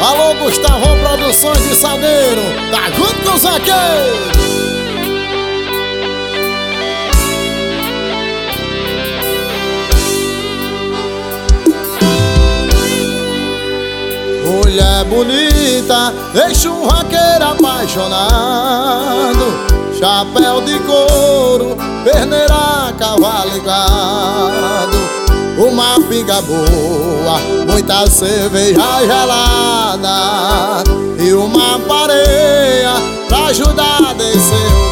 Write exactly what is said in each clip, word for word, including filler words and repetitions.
Alô, Gustavão Produções de Salgueiro, tá junto com os vaqueiros. Mulher bonita, deixa um vaqueiro apaixonado. Chapéu de couro, perneira, cavalo ligado. Uma pinga boa, muita cerveja gelada e uma pareia pra ajudar a descer o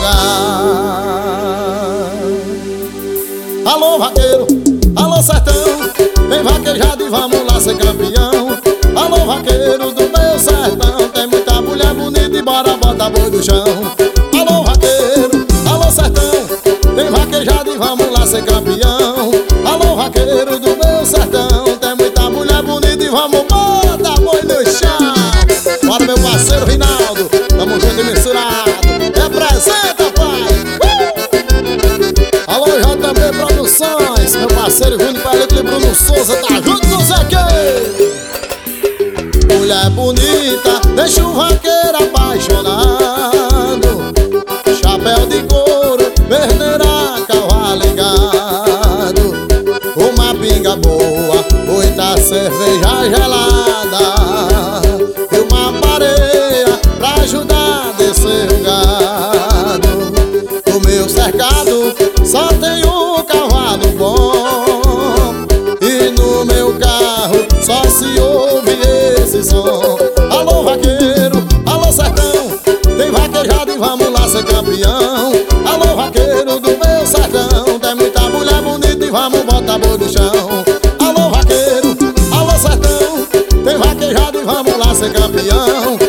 gado. Alô, vaqueiro, alô, sertão, vem vaquejado e vamos lá ser campeão. Alô, vaqueiro do meu sertão, tem muita mulher bonita e bora botar boi do chão. Alô, vaqueiro, alô, sertão, tem vaquejado e vamos lá ser campeão. Alô, vaqueiro do meu sertão, tem muita mulher bonita e vamos botar boi no chão. Bora, meu parceiro Rinaldo, tamo junto e misturado, representa, pai. uh! Alô, J B Produções, meu parceiro Júnior Película e Bruno Souza, tá junto com o Zequei. Mulher bonita, deixa o vaqueiro apaixonado. Chapéu de couro, perneira, cavalo ligado. Uma pinga boa, muita cerveja gelada e uma pareia pra ajudar a descer o gado. No meu cercado só tem um cavalo bom e no meu carro só se ouve esse som. Alô, vaqueiro, alô, sertão, tem vaquejado e vamos lá ser campeão. Alô, vaqueiro do meu sertão, tem muita mulher bonita e vamos botar boi no chão. Alô, vaqueiro, alô, sertão, tem vaquejado e vamos lá ser campeão.